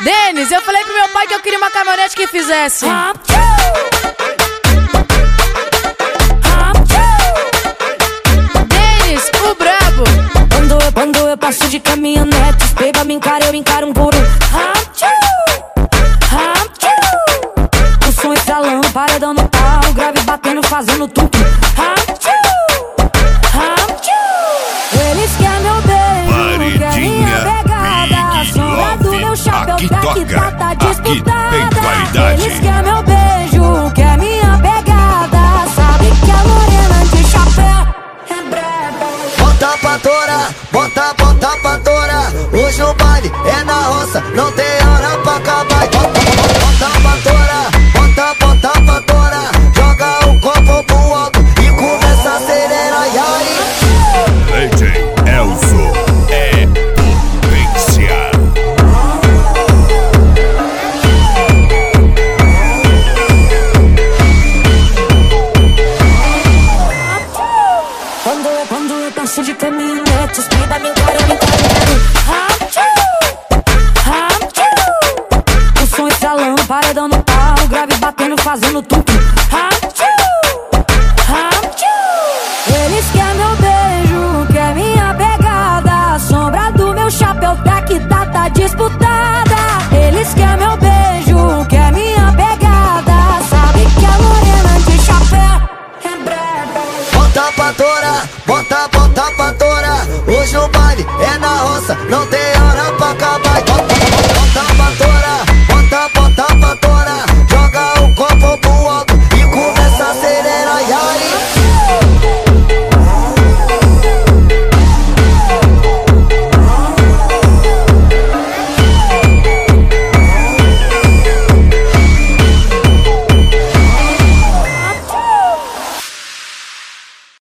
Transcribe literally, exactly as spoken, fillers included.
Denis, eu falei pro meu pai que eu queria uma caminhonete que fizesse. Denis, o brabo. Quando eu, quando eu passo de caminhonete, os peba me encara, eu encaro um por um. O som estralando, paredão no pau, grave batendo, fazendo tum-tum. Eles querem meu beijo, querem minha pegada, sombra do meu chapéu, aqui daqui toca, tá aqui disputada. tem qualidade. Eles querem meu beijo, quer minha pegada, sabe que a morena de chapéu é braba. Bota pra torar, bota, bota pra torar. Hoje o baile é na roça, não tem hora pra acabar. Bota pra torar, bota, bota pra torar. Joga o copo pro alto e começa a acelerar. E aí? D J Elzo é potência. Quando eu, quando eu passo de caminhonete, os peba me encaram, me encaram. O som estralando, paredão no pau, grave batendo, fazendo tum-tum.